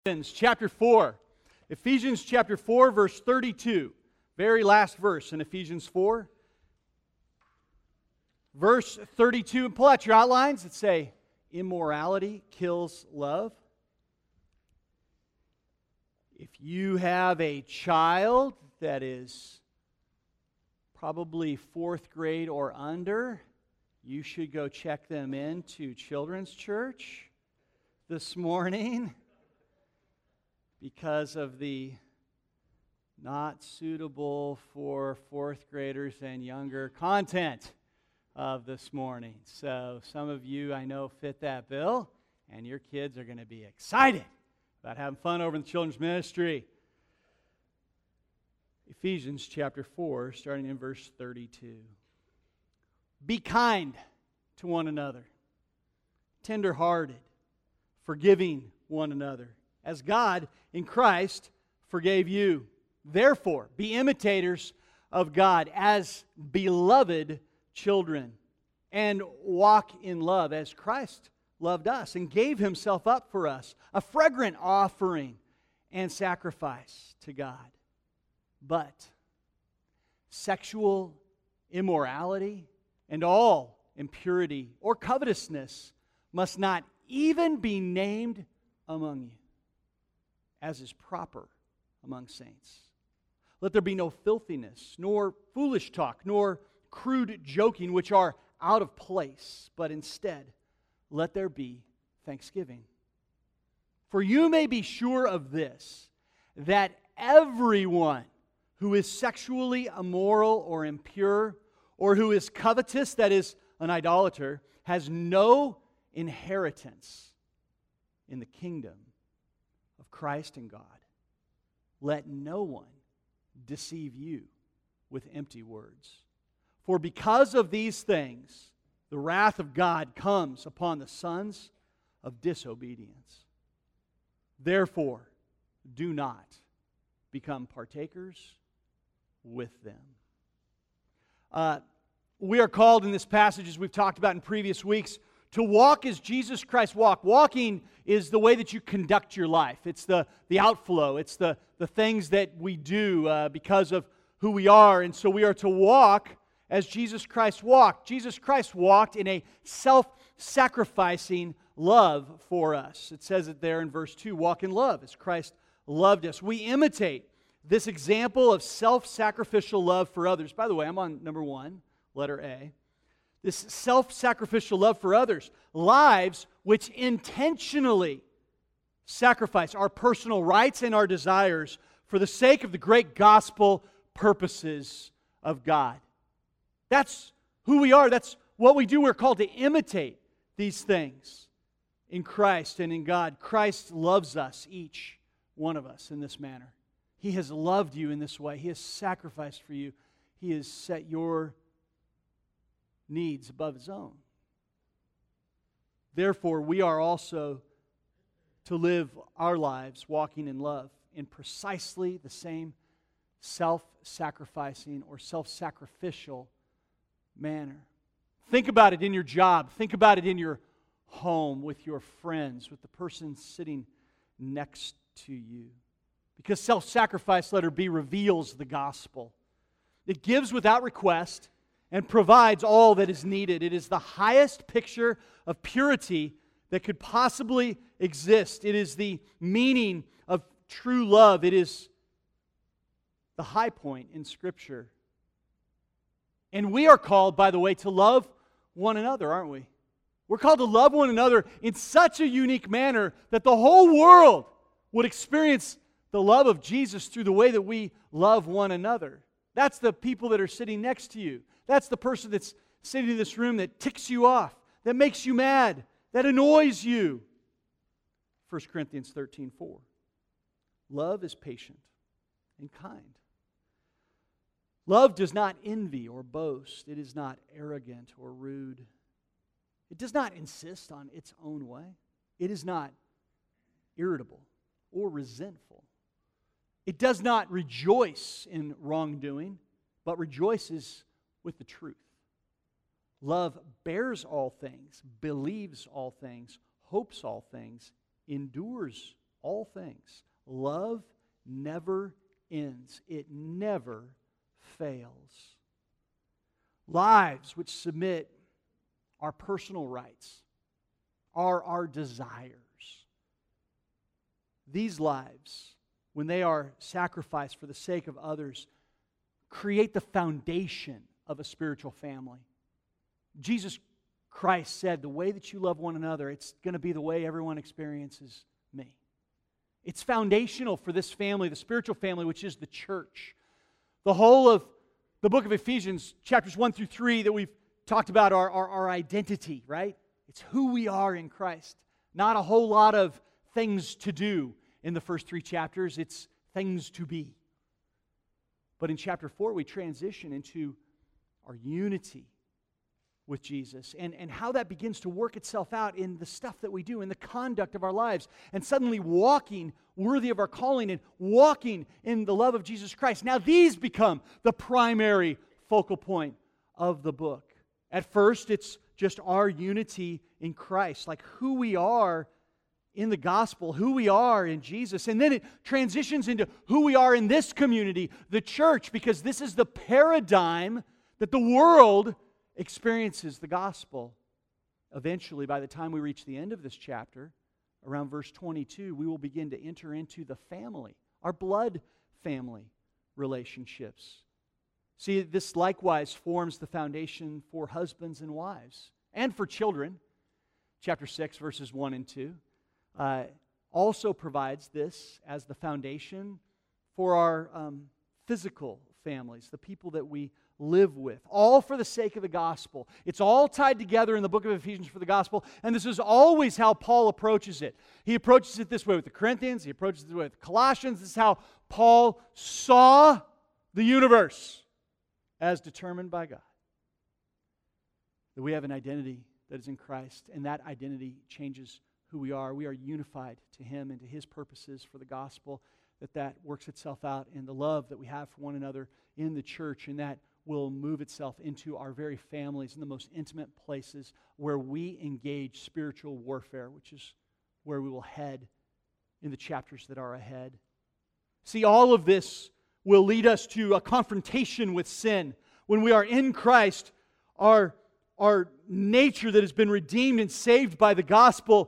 Ephesians chapter 4. Ephesians chapter 4, verse 32. Very last verse in Ephesians 4. Verse 32. And pull out your outlines that say, immorality kills love. If you have a child that is probably fourth grade or under, you should go check them into children's church this morning because of the not suitable for fourth graders and younger content of this morning. So some of you I know fit that bill, and your kids are going to be excited about having fun over in the children's ministry. Ephesians chapter 4, starting in verse 32. Be kind to one another, tender-hearted, forgiving one another, as God in Christ forgave you. Therefore, be imitators of God as beloved children, and walk in love as Christ loved us and gave Himself up for us, a fragrant offering and sacrifice to God. But sexual immorality and all impurity or covetousness must not even be named among you, as is proper among saints. Let there be no filthiness, nor foolish talk, nor crude joking, which are out of place, but instead, let there be thanksgiving. For you may be sure of this, that everyone who is sexually immoral or impure, or who is covetous, that is, an idolater, has no inheritance in the kingdom of Christ and God. Let no one deceive you with empty words. For because of these things, the wrath of God comes upon the sons of disobedience. Therefore, do not become partakers with them. We are called in this passage, as we've talked about in previous weeks, to walk as Jesus Christ walked. Walking is the way that you conduct your life. It's the outflow. It's the things that we do because of who we are. And so we are to walk as Jesus Christ walked. Jesus Christ walked in a self-sacrificing love for us. It says it there in verse 2, walk in love as Christ loved us. We imitate this example of self-sacrificial love for others. By the way, I'm on number 1, letter A. This self-sacrificial love for others. Lives which intentionally sacrifice our personal rights and our desires for the sake of the great gospel purposes of God. That's who we are. That's what we do. We're called to imitate these things in Christ and in God. Christ loves us, each one of us, in this manner. He has loved you in this way. He has sacrificed for you. He has set your needs above His own. Therefore, we are also to live our lives walking in love in precisely the same self-sacrificing or self-sacrificial manner. Think about it in your job. Think about it in your home, with your friends, with the person sitting next to you. Because self-sacrifice, letter B, reveals the gospel. It gives without request and provides all that is needed. It is the highest picture of purity that could possibly exist. It is the meaning of true love. It is the high point in Scripture. And we are called, by the way, to love one another, aren't we? We're called to love one another in such a unique manner that the whole world would experience the love of Jesus through the way that we love one another. That's the people that are sitting next to you. That's the person that's sitting in this room that ticks you off, that makes you mad, that annoys you. 1 Corinthians 13:4. Love is patient and kind. Love does not envy or boast. It is not arrogant or rude. It does not insist on its own way. It is not irritable or resentful. It does not rejoice in wrongdoing, but rejoices with the truth. Love bears all things, believes all things, hopes all things, endures all things. Love never ends. It never fails. Lives which submit our personal rights, our desires. These lives, when they are sacrificed for the sake of others, create the foundation of a spiritual family. Jesus Christ said, the way that you love one another, it's going to be the way everyone experiences me. It's foundational for this family, the spiritual family, which is the church. The whole of the book of Ephesians, chapters 1 through 3 that we've talked about our identity, right? It's who we are in Christ. Not a whole lot of things to do in the first 3 chapters. It's things to be. But in chapter 4, we transition into our unity with Jesus and how that begins to work itself out in the stuff that we do, in the conduct of our lives, and suddenly walking worthy of our calling and walking in the love of Jesus Christ. Now these become the primary focal point of the book. At first, it's just our unity in Christ, like who we are in the gospel, who we are in Jesus. And then it transitions into who we are in this community, the church, because this is the paradigm that the world experiences the gospel. Eventually, by the time we reach the end of this chapter, around verse 22, we will begin to enter into the family, our blood family relationships. See, this likewise forms the foundation for husbands and wives and for children. Chapter 6, verses 1 and 2. Also provides this as the foundation for our physical families, the people that we live with, all for the sake of the gospel. It's all tied together in the book of Ephesians for the gospel, and this is always how Paul approaches it. He approaches it this way with the Corinthians, he approaches it with Colossians. This is how Paul saw the universe as determined by God. That we have an identity that is in Christ, and that identity changes who we are. We are unified to Him and to His purposes for the gospel, that works itself out in the love that we have for one another in the church, and that will move itself into our very families in the most intimate places where we engage spiritual warfare, which is where we will head in the chapters that are ahead. See, all of this will lead us to a confrontation with sin. When we are in Christ, our nature that has been redeemed and saved by the gospel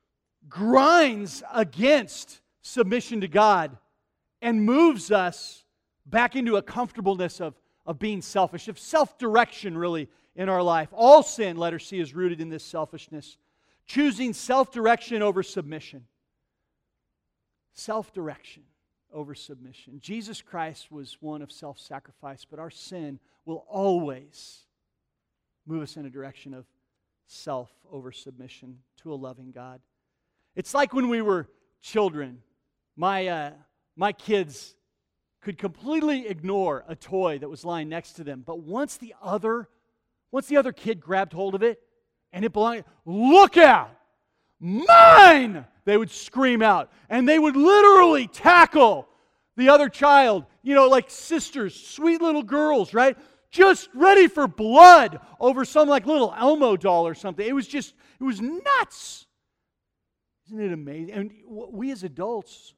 grinds against submission to God and moves us back into a comfortableness of being selfish, of self-direction really in our life. All sin, letter C, is rooted in this selfishness. Choosing self-direction over submission. Self-direction over submission. Jesus Christ was one of self-sacrifice, but our sin will always move us in a direction of self over submission to a loving God. It's like when we were children. My kids could completely ignore a toy that was lying next to them, but once the other kid grabbed hold of it and it belonged, look out! Mine! They would scream out, and they would literally tackle the other child, like sisters, sweet little girls, right? Just ready for blood over some like little Elmo doll or something. It was nuts. Isn't it amazing? And we as adults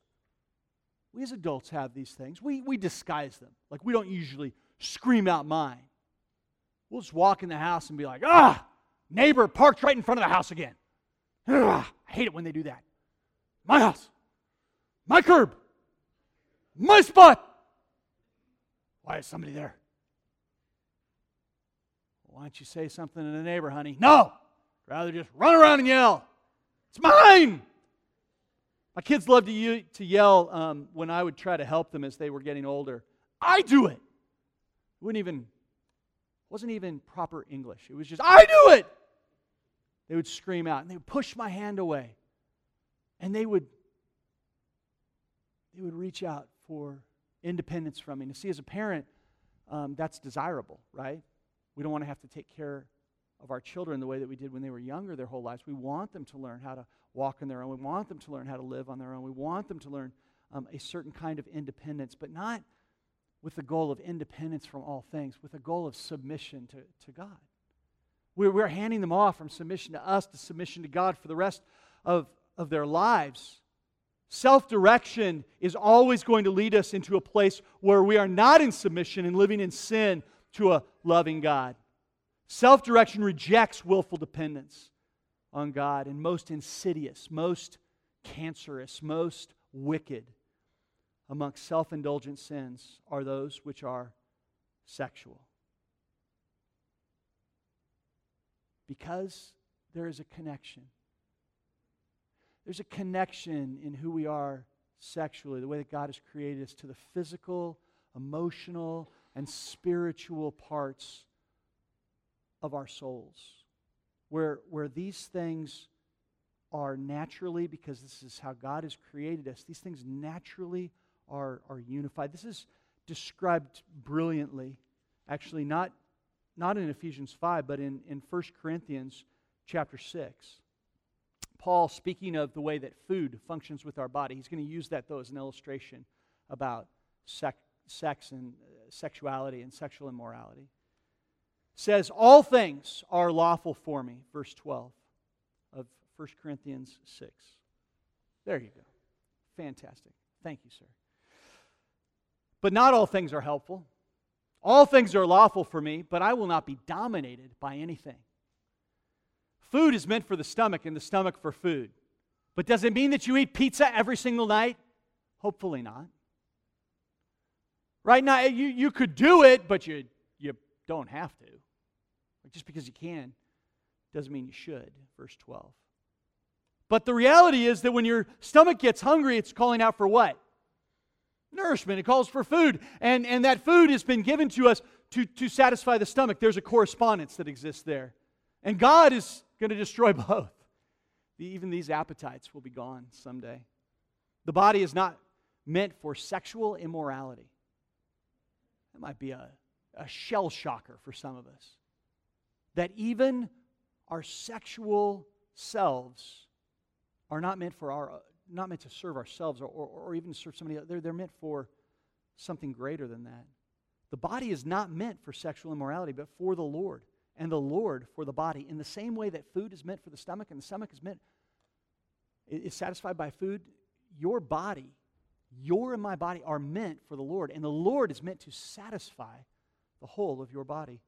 have these things. We disguise them. Like we don't usually scream out mine. We'll just walk in the house and be like, neighbor parked right in front of the house again. I hate it when they do that. My house. My curb. My spot. Why is somebody there? Why don't you say something to the neighbor, honey? No! Rather just run around and yell. It's mine! My kids loved to yell when I would try to help them as they were getting older. I do it! Wasn't even proper English. It was just, I do it! They would scream out, and they would push my hand away. And they would reach out for independence from me. And see, as a parent, that's desirable, right? We don't want to have to take care of our children the way that we did when they were younger their whole lives. We want them to learn how to walk on their own. We want them to learn how to live on their own. We want them to learn a certain kind of independence, but not with the goal of independence from all things, with a goal of submission to God. We're handing them off from submission to us to submission to God for the rest of their lives. Self-direction is always going to lead us into a place where we are not in submission and living in sin to a loving God. Self-direction rejects willful dependence on God, and most insidious, most cancerous, most wicked amongst self-indulgent sins are those which are sexual. Because there is a connection. There's a connection in who we are sexually, the way that God has created us, to the physical, emotional, and spiritual parts of our souls. Where these things are naturally, because this is how God has created us, these things naturally are unified. This is described brilliantly, actually not in Ephesians 5, but in 1 Corinthians chapter 6. Paul, speaking of the way that food functions with our body, he's going to use that, though, as an illustration about sex and sexuality and sexual immorality. Says, all things are lawful for me, verse 12 of 1 Corinthians 6. There you go. Fantastic. Thank you, sir. But not all things are helpful. All things are lawful for me, but I will not be dominated by anything. Food is meant for the stomach and the stomach for food. But does it mean that you eat pizza every single night? Hopefully not. Right now, you could do it, but you don't have to. Just because you can doesn't mean you should, verse 12. But the reality is that when your stomach gets hungry, it's calling out for what? Nourishment. It calls for food. And that food has been given to us to satisfy the stomach. There's a correspondence that exists there. And God is going to destroy both. Even these appetites will be gone someday. The body is not meant for sexual immorality. That might be a shell shocker for some of us. That even our sexual selves are not meant to serve ourselves or even serve somebody else. They're meant for something greater than that. The body is not meant for sexual immorality, but for the Lord, and the Lord for the body. In the same way that food is meant for the stomach, and the stomach is satisfied by food, your body, your and my body are meant for the Lord, and the Lord is meant to satisfy the whole of your body.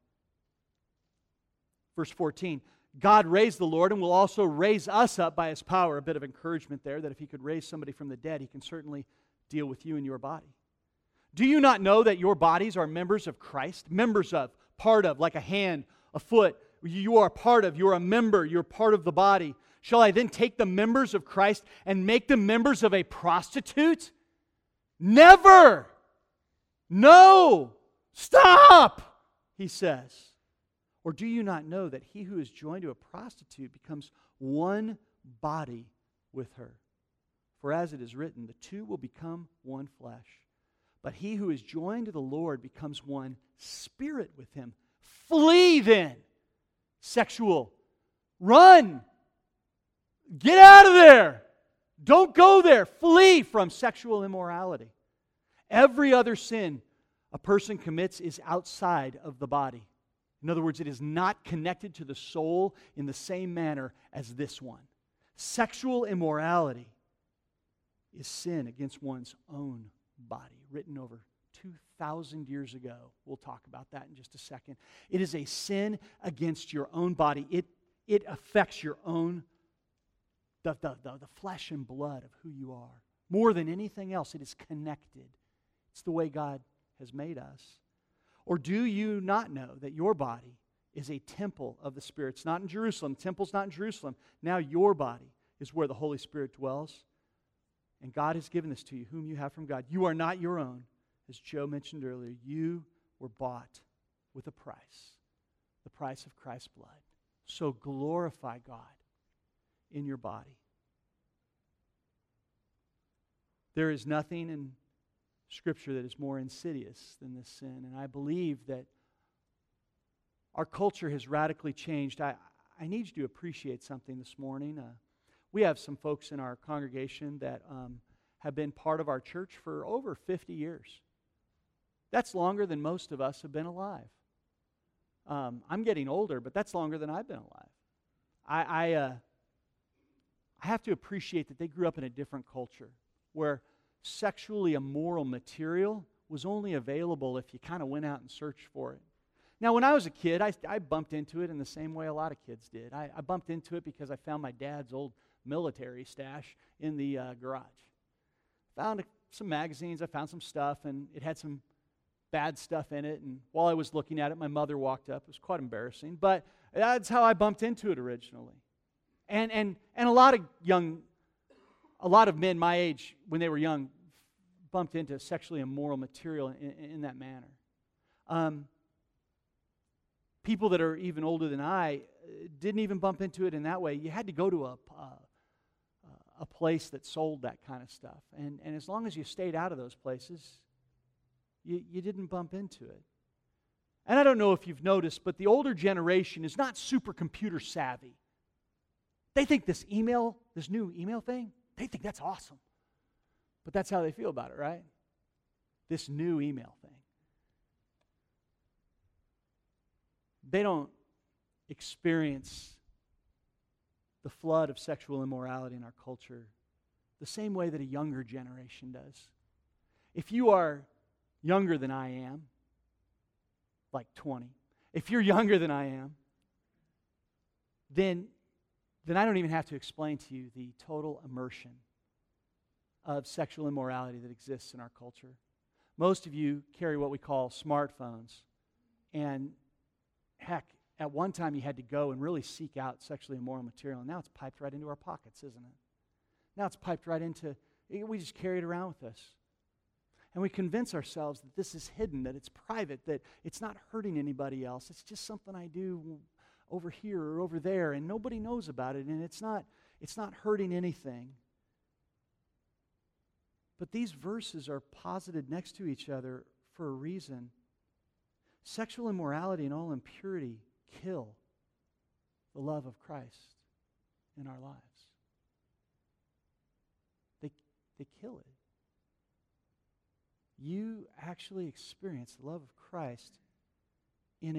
Verse 14, God raised the Lord and will also raise us up by His power. A bit of encouragement there, that if He could raise somebody from the dead, He can certainly deal with you and your body. Do you not know that your bodies are members of Christ? Members of, part of, like a hand, a foot. You are part of, you're a member, you're part of the body. Shall I then take the members of Christ and make them members of a prostitute? Never! No! Stop! He says. Or do you not know that he who is joined to a prostitute becomes one body with her? For as it is written, the two will become one flesh. But he who is joined to the Lord becomes one spirit with Him. Flee then, sexual. Run. Get out of there. Don't go there. Flee from sexual immorality. Every other sin a person commits is outside of the body. In other words, it is not connected to the soul in the same manner as this one. Sexual immorality is sin against one's own body, written over 2,000 years ago. We'll talk about that in just a second. It is a sin against your own body. It affects your own, the flesh and blood of who you are. More than anything else, it is connected. It's the way God has made us. Or do you not know that your body is a temple of the Spirit? It's not in Jerusalem. The temple's not in Jerusalem. Now your body is where the Holy Spirit dwells. And God has given this to you, whom you have from God. You are not your own. As Joe mentioned earlier, you were bought with a price. The price of Christ's blood. So glorify God in your body. There is nothing in Scripture that is more insidious than this sin. And I believe that our culture has radically changed. I need you to appreciate something this morning. We have some folks in our congregation that have been part of our church for over 50 years. That's longer than most of us have been alive. I'm getting older, but that's longer than I've been alive. I have to appreciate that they grew up in a different culture. where sexually immoral material was only available if you kind of went out and searched for it. Now, when I was a kid, I bumped into it in the same way a lot of kids did. I bumped into it because I found my dad's old military stash in the garage. Found some magazines, I found some stuff, and it had some bad stuff in it. And while I was looking at it, my mother walked up. It was quite embarrassing, but that's how I bumped into it originally. And a lot of men my age, when they were young, bumped into sexually immoral material in that manner. People that are even older than I didn't even bump into it in that way. You had to go to a place that sold that kind of stuff. And as long as you stayed out of those places, you didn't bump into it. And I don't know if you've noticed, but the older generation is not super computer savvy. They think this new email thing, they think that's awesome. But that's how they feel about it, right? This new email thing. They don't experience the flood of sexual immorality in our culture the same way that a younger generation does. If you are younger than I am, like 20, if you're younger than I am, then I don't even have to explain to you the total immersion of sexual immorality that exists in our culture. Most of you carry what we call smartphones, and heck, at one time you had to go and really seek out sexually immoral material, and now it's piped right into our pockets, isn't it? Now it's piped right into, we just carry it around with us. And we convince ourselves that this is hidden, that it's private, that it's not hurting anybody else. It's just something I do over here or over there, and nobody knows about it, and it's not hurting anything. But these verses are posited next to each other for a reason. Sexual immorality and all impurity kill the love of Christ in our lives. They kill it. You actually experience the love of Christ in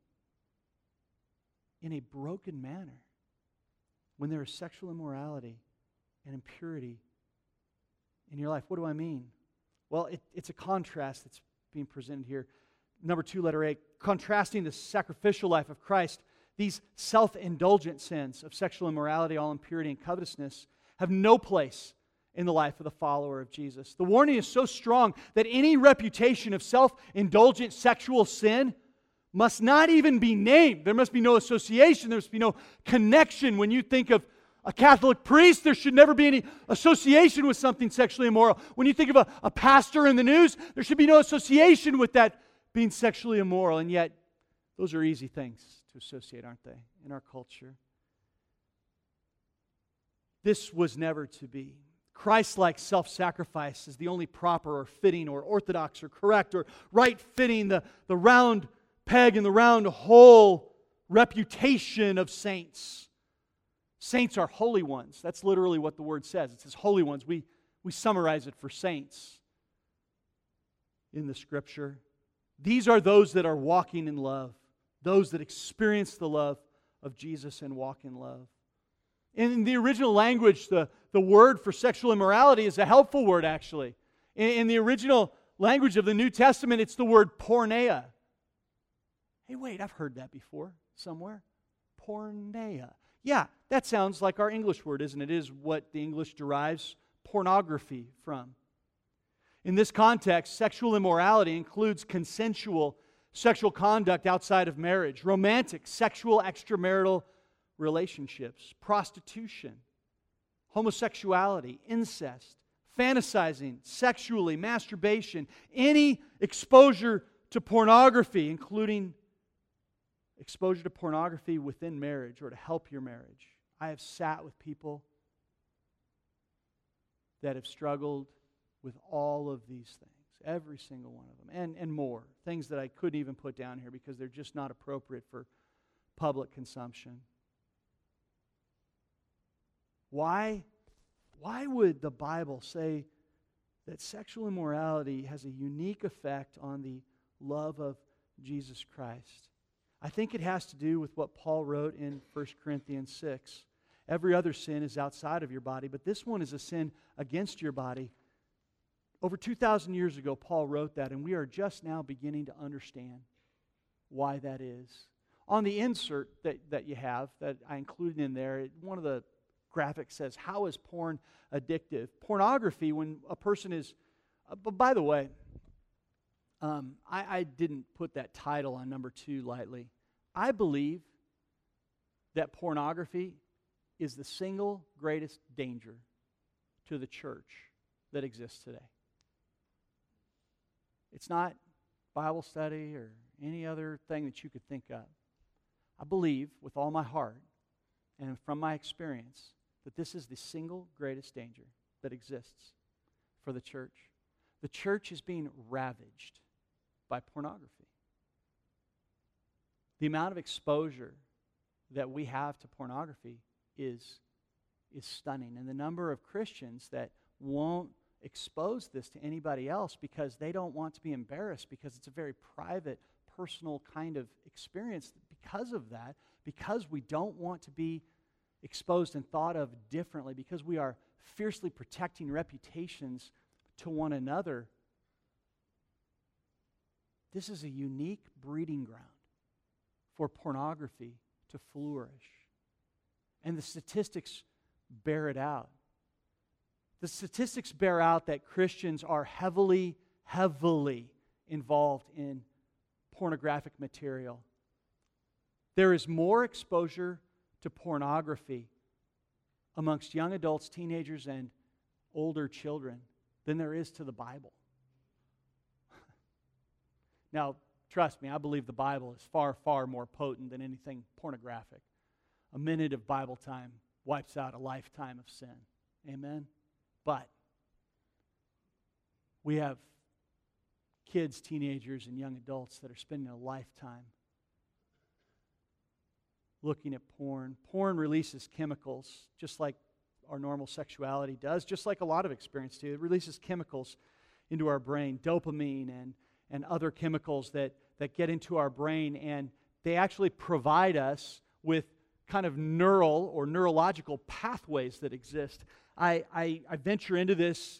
a broken manner when there is sexual immorality and impurity in your life. What do I mean? Well, it's a contrast that's being presented here. Number 2, letter A, contrasting the sacrificial life of Christ. These self-indulgent sins of sexual immorality, all impurity, and covetousness have no place in the life of the follower of Jesus. The warning is so strong that any reputation of self-indulgent sexual sin must not even be named. There must be no association. There must be no connection. When you think of a Catholic priest, there should never be any association with something sexually immoral. When you think of a pastor in the news, there should be no association with that being sexually immoral. And yet, those are easy things to associate, aren't they, in our culture? This was never to be. Christ-like self-sacrifice is the only proper or fitting or orthodox or correct or right-fitting the round peg and the round hole reputation of saints. Saints are holy ones. That's literally what the word says. It says holy ones. We summarize it for saints in the Scripture. These are those that are walking in love, those that experience the love of Jesus and walk in love. In the original language, the word for sexual immorality is a helpful word, actually. In the original language of the New Testament, it's the word porneia. Hey, wait, I've heard that before somewhere. Porneia. Yeah, that sounds like our English word, isn't it? It is what the English derives pornography from. In this context, sexual immorality includes consensual sexual conduct outside of marriage, romantic, sexual, extramarital relationships, prostitution, homosexuality, incest, fantasizing sexually, masturbation, any exposure to pornography, including exposure to pornography within marriage or to help your marriage. I have sat with people that have struggled with all of these things, every single one of them, and more, things that I couldn't even put down here because they're just not appropriate for public consumption. Why would the Bible say that sexual immorality has a unique effect on the love of Jesus Christ? I think it has to do with what Paul wrote in 1 Corinthians 6. Every other sin is outside of your body, but this one is a sin against your body. Over 2,000 years ago, Paul wrote that, and we are just now beginning to understand why that is. On the insert that you have, that I included in there, one of the graphics says, how is porn addictive? Pornography, when a person is... but by the way, I didn't put that title on number 2 lightly. I believe that pornography is the single greatest danger to the church that exists today. It's not Bible study or any other thing that you could think of. I believe with all my heart and from my experience that this is the single greatest danger that exists for the church. The church is being ravaged by pornography. The amount of exposure that we have to pornography is stunning. And the number of Christians that won't expose this to anybody else because they don't want to be embarrassed, because it's a very private, personal kind of experience. Because of that, because we don't want to be exposed and thought of differently, because we are fiercely protecting reputations to one another, this is a unique breeding ground for pornography to flourish. And the statistics bear it out. The statistics bear out that Christians are heavily involved in pornographic material. There is more exposure to pornography amongst young adults, teenagers, and older children than there is to the Bible. Now, trust me, I believe the Bible is far, far more potent than anything pornographic. A minute of Bible time wipes out a lifetime of sin. Amen? But we have kids, teenagers, and young adults that are spending a lifetime looking at porn. Porn releases chemicals, just like our normal sexuality does, just like a lot of experience do. It releases chemicals into our brain, dopamine and other chemicals that get into our brain, and they actually provide us with kind of neural or neurological pathways that exist. I venture into this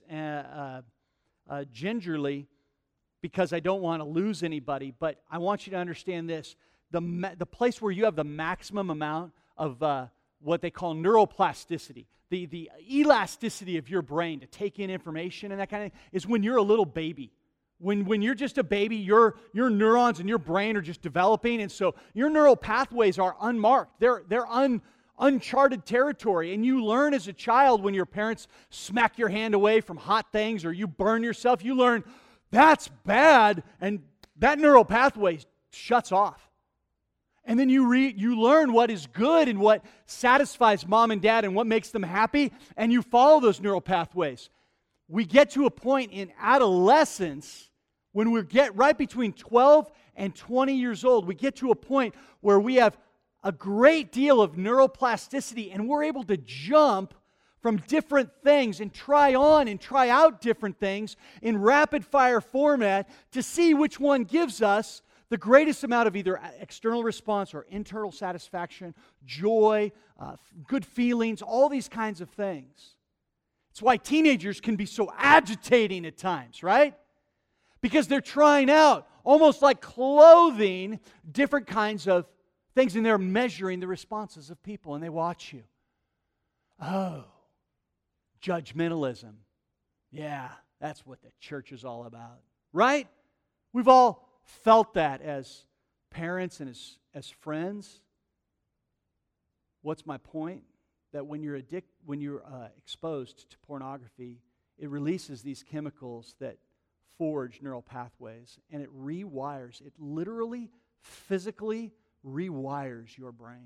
gingerly because I don't want to lose anybody, but I want you to understand this. The place where you have the maximum amount of what they call neuroplasticity, the elasticity of your brain to take in information and that kind of thing, is when you're a little baby. When you're just a baby, your neurons in your brain are just developing, and so your neural pathways are unmarked. They're uncharted territory, and you learn as a child when your parents smack your hand away from hot things or you burn yourself, you learn that's bad, and that neural pathway shuts off. And then you learn what is good and what satisfies mom and dad and what makes them happy, and you follow those neural pathways. We get to a point in adolescence when we get right between 12 and 20 years old, we get to a point where we have a great deal of neuroplasticity, and we're able to jump from different things and try on and try out different things in rapid fire format to see which one gives us the greatest amount of either external response or internal satisfaction, joy, good feelings, all these kinds of things. It's why teenagers can be so agitating at times, right? Because they're trying out, almost like clothing, different kinds of things, and they're measuring the responses of people, and they watch you. Oh, judgmentalism. Yeah, that's what the church is all about, right? We've all felt that as parents and as friends. What's my point? That when you're exposed to pornography, it releases these chemicals that forge neural pathways, and it literally, physically rewires your brain.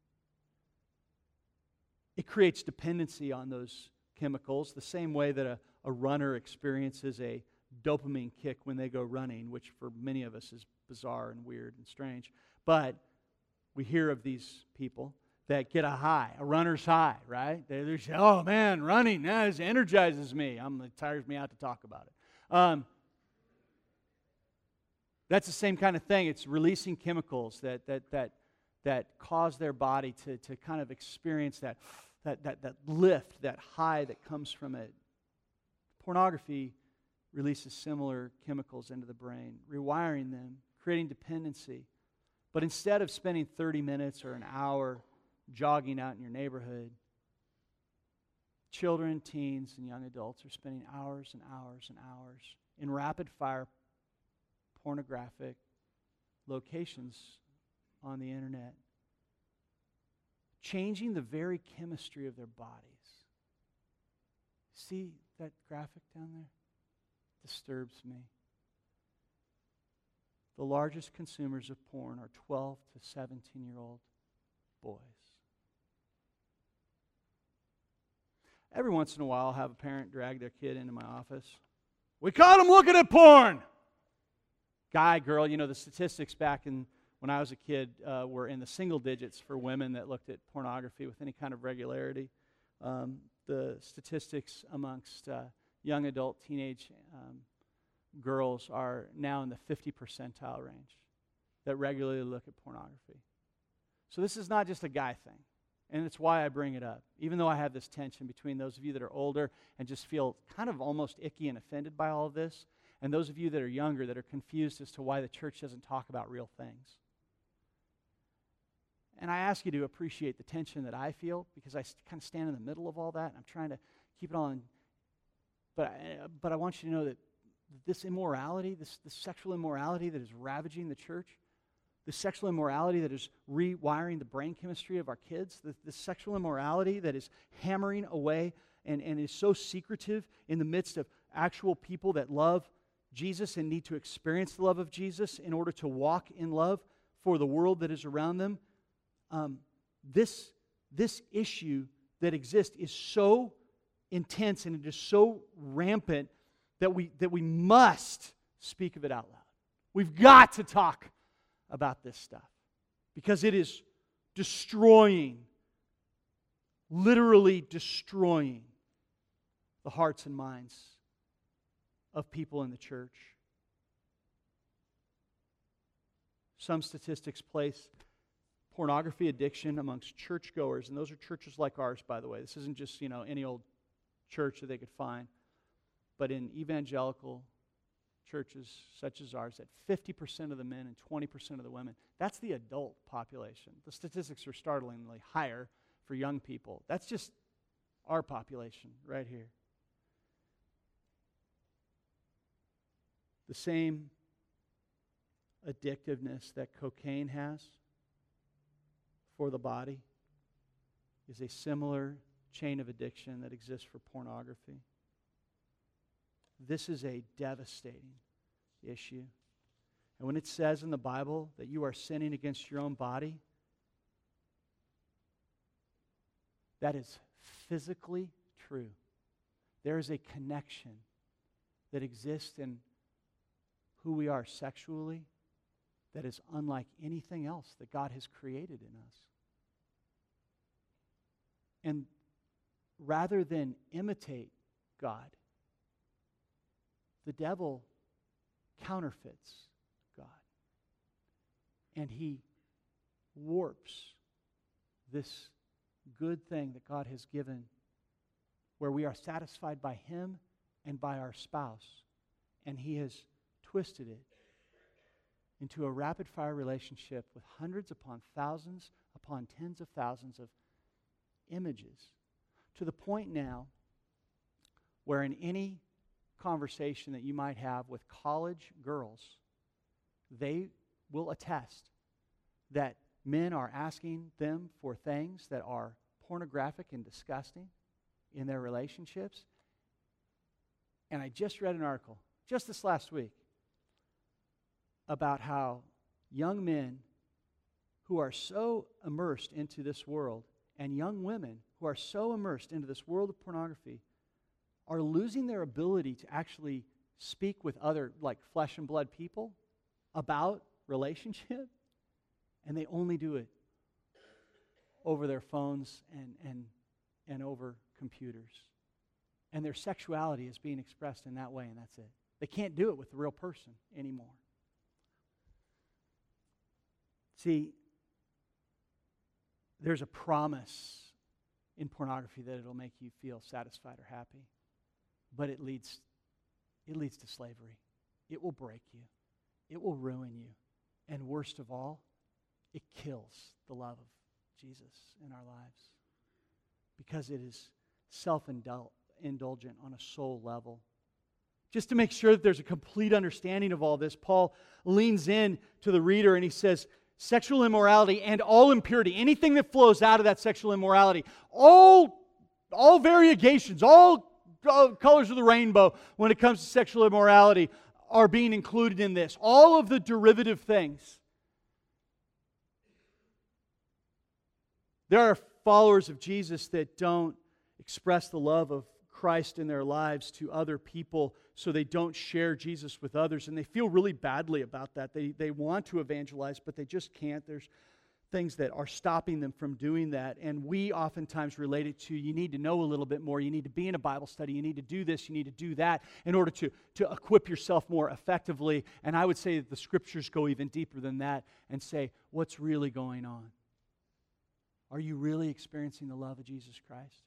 It creates dependency on those chemicals, the same way that a runner experiences a dopamine kick when they go running, which for many of us is bizarre and weird and strange. But we hear of these people that get a high, a runner's high, right? They say, oh man, running, this energizes me. It tires me out to talk about it. That's the same kind of thing. It's releasing chemicals that cause their body to kind of experience that lift, that high that comes from it. Pornography releases similar chemicals into the brain, rewiring them, creating dependency. But instead of spending 30 minutes or an hour jogging out in your neighborhood, children, teens, and young adults are spending hours and hours and hours in rapid-fire pornographic locations on the internet, changing the very chemistry of their bodies. See that graphic down there? Disturbs me. The largest consumers of porn are 12 to 17-year-old boys. Every once in a while, I'll have a parent drag their kid into my office. We caught him looking at porn! Guy, girl, the statistics back when I was a kid were in the single digits for women that looked at pornography with any kind of regularity. The statistics amongst young adult, teenage girls are now in the 50 percentile range that regularly look at pornography. So this is not just a guy thing, and it's why I bring it up. Even though I have this tension between those of you that are older and just feel kind of almost icky and offended by all of this, and those of you that are younger that are confused as to why the church doesn't talk about real things. And I ask you to appreciate the tension that I feel because I kind of stand in the middle of all that, and I'm trying to keep it all in. But I want you to know that this immorality, this sexual immorality that is ravaging the church, the sexual immorality that is rewiring the brain chemistry of our kids, the sexual immorality that is hammering away and is so secretive in the midst of actual people that love Jesus and need to experience the love of Jesus in order to walk in love for the world that is around them. This issue that exists is so intense and it is so rampant that we must speak of it out loud. We've got to talk about this stuff because it is destroying, literally destroying the hearts and minds of people in the church. Some statistics place pornography addiction amongst churchgoers, and those are churches like ours, by the way. This isn't just, any old church that they could find. But in evangelical churches such as ours, that 50% of the men and 20% of the women, that's the adult population. The statistics are startlingly higher for young people. That's just our population right here. The same addictiveness that cocaine has for the body is a similar chain of addiction that exists for pornography. This is a devastating issue. And when it says in the Bible that you are sinning against your own body, that is physically true. There is a connection that exists in who we are sexually that is unlike anything else that God has created in us. And rather than imitate God, the devil counterfeits God. And he warps this good thing that God has given where we are satisfied by him and by our spouse. And he has twisted it into a rapid-fire relationship with hundreds upon thousands upon tens of thousands of images, to the point now where in any conversation that you might have with college girls, they will attest that men are asking them for things that are pornographic and disgusting in their relationships. And I just read an article, just this last week, about how young men who are so immersed into this world and young women who are so immersed into this world of pornography are losing their ability to actually speak with other, like, flesh and blood people about relationship, and they only do it over their phones and over computers. And their sexuality is being expressed in that way, and that's it. They can't do it with the real person anymore. See, there's a promise in pornography that it'll make you feel satisfied or happy, but it leads it leads to slavery. It will break you. It will ruin you. And worst of all, it kills the love of Jesus in our lives because it is self-indulgent on a soul level. Just to make sure that there's a complete understanding of all this, Paul leans in to the reader and he says, sexual immorality and all impurity, anything that flows out of that sexual immorality, all variegations, all colors of the rainbow when it comes to sexual immorality are being included in this. All of the derivative things. There are followers of Jesus that don't express the love of Christ in their lives to other people, so they don't share Jesus with others, and they feel really badly about that. They want to evangelize, but they just can't. There's things that are stopping them from doing that, and we oftentimes relate it to, you need to know a little bit more, you need to be in a Bible study, you need to do this, you need to do that in order to equip yourself more effectively. And I would say that the Scriptures go even deeper than that and say, what's really going on? Are you really experiencing the love of Jesus Christ?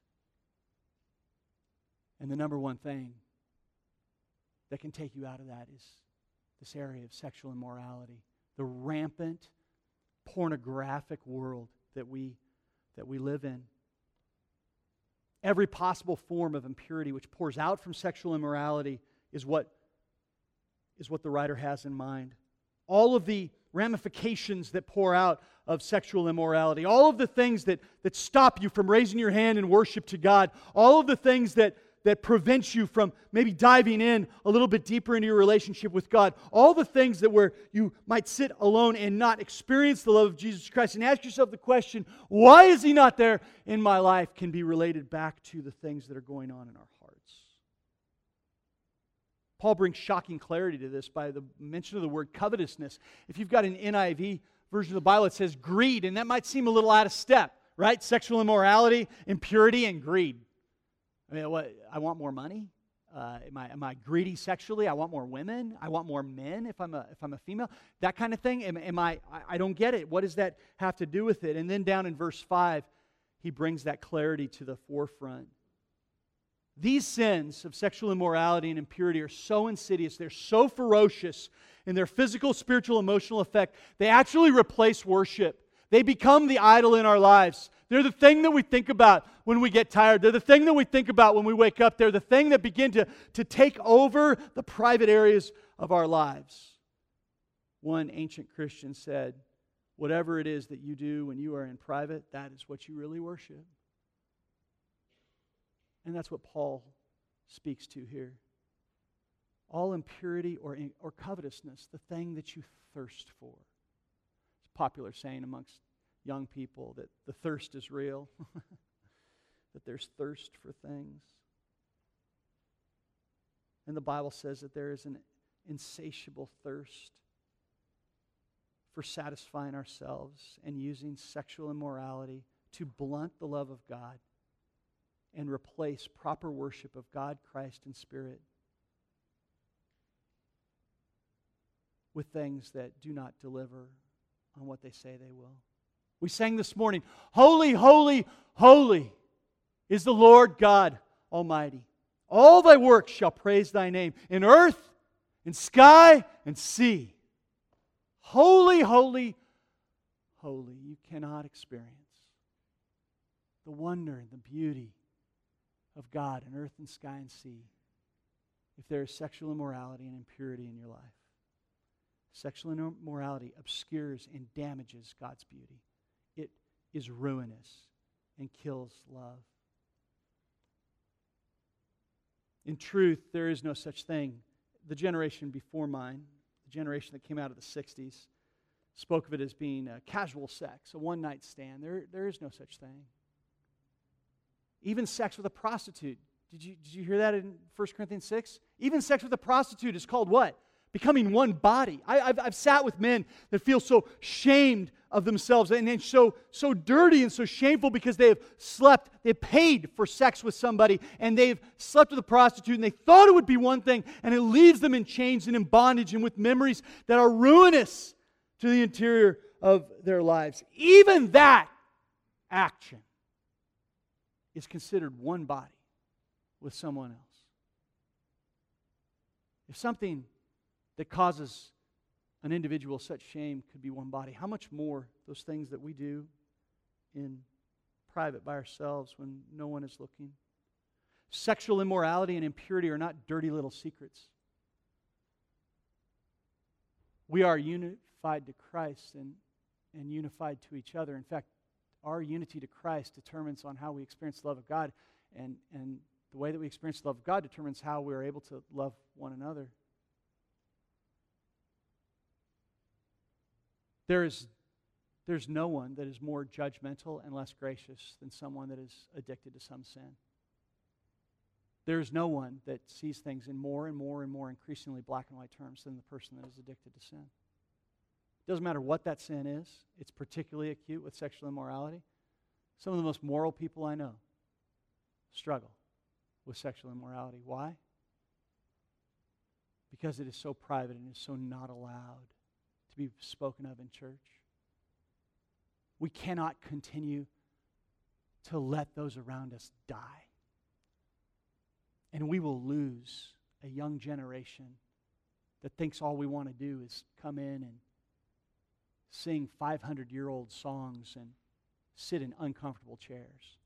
And the number one thing that can take you out of that is this area of sexual immorality, the rampant pornographic world that we live in. Every possible form of impurity which pours out from sexual immorality is what the writer has in mind. All of the ramifications that pour out of sexual immorality, all of the things that stop you from raising your hand in worship to God, all of the things that prevents you from maybe diving in a little bit deeper into your relationship with God, all the things that where you might sit alone and not experience the love of Jesus Christ and ask yourself the question, why is He not there in my life, can be related back to the things that are going on in our hearts. Paul brings shocking clarity to this by the mention of the word covetousness. If you've got an NIV version of the Bible, it says greed, and that might seem a little out of step, right? Sexual immorality, impurity, and greed. I mean, what? I want more money. Am I greedy sexually? I want more women. I want more men. If I'm a female, that kind of thing. I don't get it. What does that have to do with it? And then down in verse 5, he brings that clarity to the forefront. These sins of sexual immorality and impurity are so insidious. They're so ferocious in their physical, spiritual, emotional effect. They actually replace worship. They become the idol in our lives. They're the thing that we think about when we get tired. They're the thing that we think about when we wake up. They're the thing that begin to take over the private areas of our lives. One ancient Christian said, whatever it is that you do when you are in private, that is what you really worship. And that's what Paul speaks to here. All impurity or covetousness, the thing that you thirst for. It's a popular saying amongst young people that the thirst is real, that there's thirst for things. And the Bible says that there is an insatiable thirst for satisfying ourselves and using sexual immorality to blunt the love of God and replace proper worship of God, Christ, and Spirit with things that do not deliver on what they say they will. We sang this morning, holy, holy, holy is the Lord God Almighty. All thy works shall praise thy name in earth, in sky, and sea. Holy, holy, holy. You cannot experience the wonder and the beauty of God in earth and sky and sea if there is sexual immorality and impurity in your life. Sexual immorality obscures and damages God's beauty. It is ruinous and kills love. In truth, there is no such thing. The generation before mine, the generation that came out of the 60s, spoke of it as being a casual sex, a one-night stand. There is no such thing. Even sex with a prostitute. Did you hear that in 1 Corinthians 6? Even sex with a prostitute is called what? Becoming one body. I've sat with men that feel so shamed of themselves and so dirty and so shameful because they've paid for sex with somebody and they've slept with a prostitute and they thought it would be one thing and it leaves them in chains and in bondage and with memories that are ruinous to the interior of their lives. Even that action is considered one body with someone else. If something that causes an individual such shame could be one body, how much more those things that we do in private by ourselves when no one is looking? Sexual immorality and impurity are not dirty little secrets. We are unified to Christ and unified to each other. In fact, our unity to Christ determines on how we experience the love of God, and the way that we experience the love of God determines how we are able to love one another. There's no one that is more judgmental and less gracious than someone that is addicted to some sin. There is no one that sees things in more and more and more increasingly black and white terms than the person that is addicted to sin. It doesn't matter what that sin is. It's particularly acute with sexual immorality. Some of the most moral people I know struggle with sexual immorality. Why? Because it is so private and is so not allowed to be spoken of in church. We cannot continue to let those around us die. And we will lose a young generation that thinks all we want to do is come in and sing 500-year-old songs and sit in uncomfortable chairs.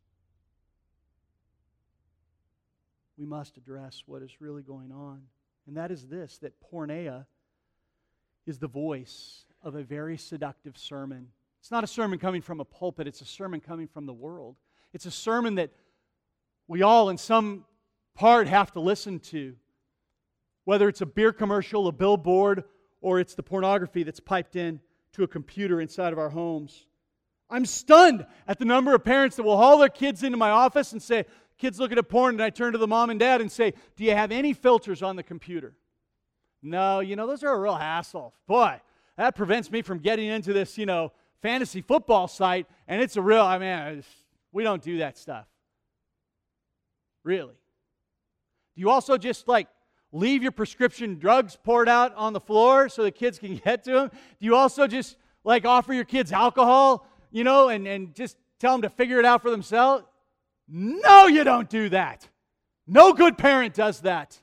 We must address what is really going on. And that is this, that porneia is the voice of a very seductive sermon. It's not a sermon coming from a pulpit, it's a sermon coming from the world. It's a sermon that we all in some part have to listen to. Whether it's a beer commercial, a billboard, or it's the pornography that's piped in to a computer inside of our homes. I'm stunned at the number of parents that will haul their kids into my office and say, kids looking at porn, and I turn to the mom and dad and say, do you have any filters on the computer? No, those are a real hassle. Boy, that prevents me from getting into this, fantasy football site, and it's a real, we don't do that stuff. Really. Do you also just leave your prescription drugs poured out on the floor so the kids can get to them? Do you also just offer your kids alcohol, and just tell them to figure it out for themselves? No, you don't do that. No good parent does that.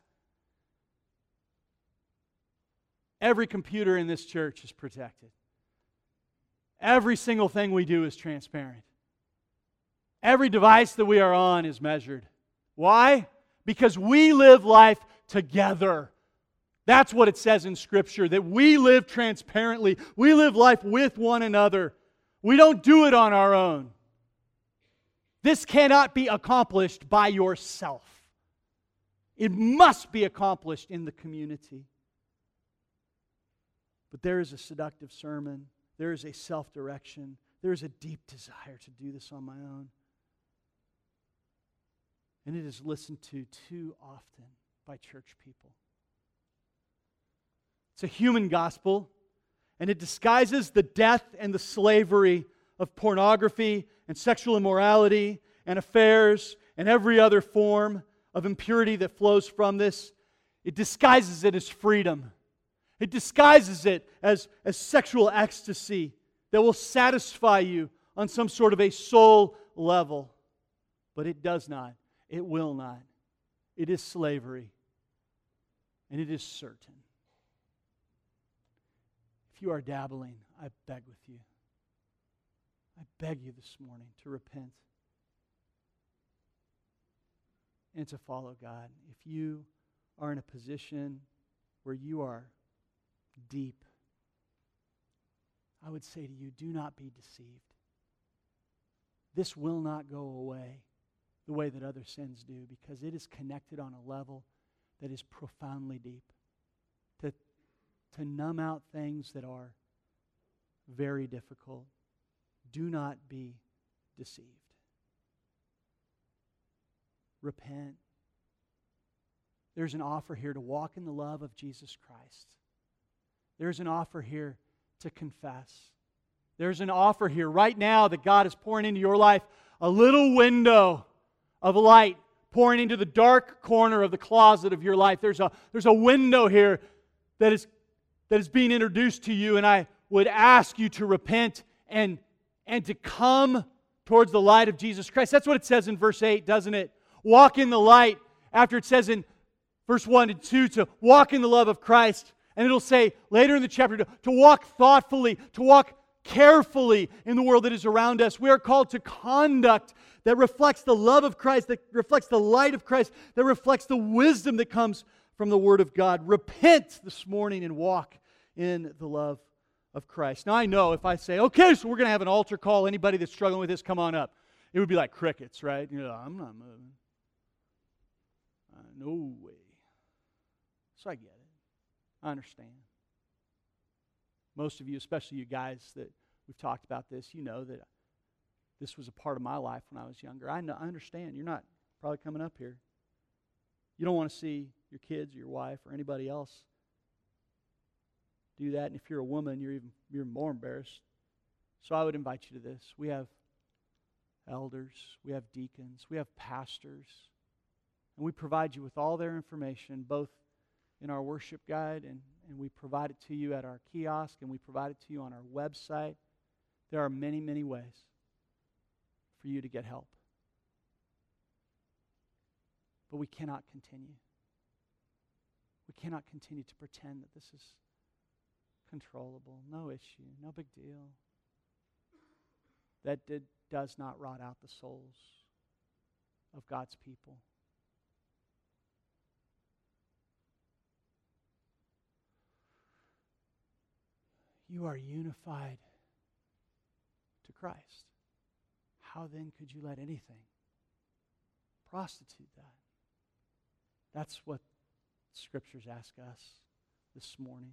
Every computer in this church is protected. Every single thing we do is transparent. Every device that we are on is measured. Why? Because we live life together. That's what it says in Scripture, that we live transparently. We live life with one another. We don't do it on our own. This cannot be accomplished by yourself. It must be accomplished in the community. But there is a seductive sermon. There is a self-direction. There is a deep desire to do this on my own. And it is listened to too often by church people. It's a human gospel, and it disguises the death and the slavery of pornography and sexual immorality and affairs and every other form of impurity that flows from this. It disguises it as freedom. It disguises it as sexual ecstasy that will satisfy you on some sort of a soul level. But it does not. It will not. It is slavery. And it is certain. If you are dabbling, I beg with you. I beg you this morning to repent and to follow God. If you are in a position where you are deep, I would say to you, do not be deceived. This will not go away the way that other sins do, because it is connected on a level that is profoundly deep. To numb out things that are very difficult. Do not be deceived. Repent. There's an offer here to walk in the love of Jesus Christ. There's an offer here to confess. There's an offer here right now that God is pouring into your life, a little window of light pouring into the dark corner of the closet of your life. There's a window here that is being introduced to you, and I would ask you to repent and to come towards the light of Jesus Christ. That's what it says in verse 8, doesn't it? Walk in the light, after it says in verse 1 and 2, to walk in the love of Christ. And it'll say later in the chapter to walk thoughtfully, to walk carefully in the world that is around us. We are called to conduct that reflects the love of Christ, that reflects the light of Christ, that reflects the wisdom that comes from the Word of God. Repent this morning and walk in the love of Christ. Now I know if I say, okay, so we're going to have an altar call, anybody that's struggling with this, come on up. It would be like crickets, right? You know, I'm not moving. No way. So I get it. I understand. Most of you, especially you guys that we've talked about this, you know that this was a part of my life when I was younger. I understand. You're not probably coming up here. You don't want to see your kids or your wife or anybody else do that. And if you're a woman, you're more embarrassed. So I would invite you to this. We have elders, we have deacons, we have pastors, and we provide you with all their information, both in our worship guide, and we provide it to you at our kiosk, and we provide it to you on our website. There are many, many ways for you to get help. But we cannot continue. We cannot continue to pretend that this is controllable. No issue, no big deal. That does not rot out the souls of God's people. You are unified to Christ. How then could you let anything prostitute that? That's what Scriptures ask us this morning.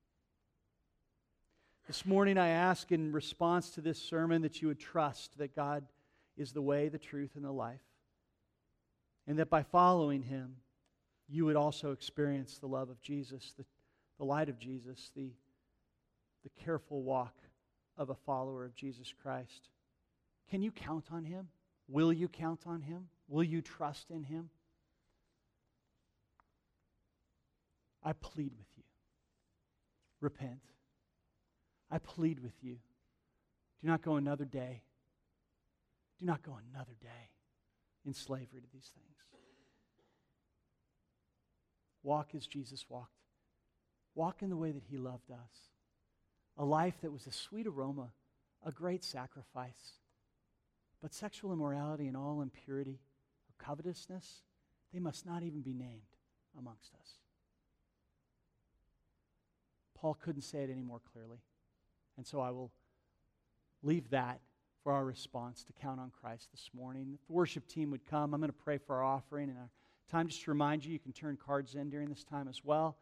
This morning I ask in response to this sermon that you would trust that God is the way, the truth, and the life. And that by following Him, you would also experience the love of Jesus, the light of Jesus, the careful walk of a follower of Jesus Christ. Can you count on Him? Will you count on Him? Will you trust in Him? I plead with you. Repent. I plead with you. Do not go another day. Do not go another day in slavery to these things. Walk as Jesus walked. Walk in the way that He loved us. A life that was a sweet aroma, a great sacrifice. But sexual immorality and all impurity or covetousness, they must not even be named amongst us. Paul couldn't say it any more clearly. And so I will leave that for our response to count on Christ this morning. If the worship team would come, I'm going to pray for our offering and our time. Just to remind you, you can turn cards in during this time as well.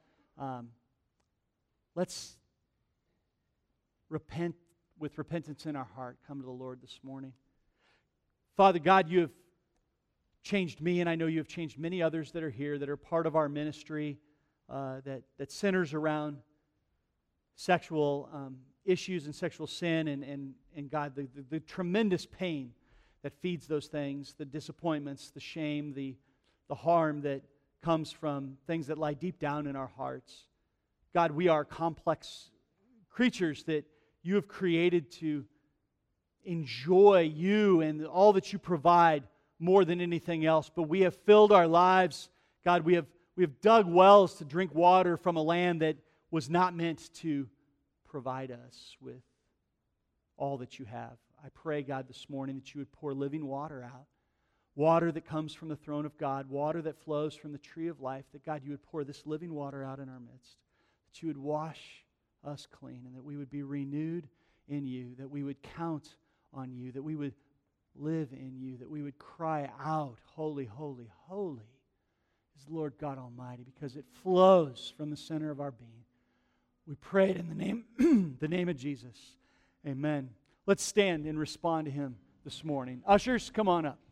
Let's repent with repentance in our heart. Come to the Lord this morning. Father God, you have changed me, and I know you have changed many others that are here, that are part of our ministry, that centers around sexual issues and sexual sin, and God, the tremendous pain that feeds those things, the disappointments, the shame, the harm that comes from things that lie deep down in our hearts. God, we are complex creatures that you have created to enjoy you and all that you provide more than anything else. But we have filled our lives, God, we have dug wells to drink water from a land that was not meant to provide us with all that you have. I pray, God, this morning that you would pour living water out. Water that comes from the throne of God, water that flows from the tree of life, that God, you would pour this living water out in our midst, that you would wash us clean, and that we would be renewed in you, that we would count on you, that we would live in you, that we would cry out, holy, holy, holy is the Lord God Almighty, because it flows from the center of our being. We pray it in the name of Jesus. Amen. Let's stand and respond to Him this morning. Ushers, come on up.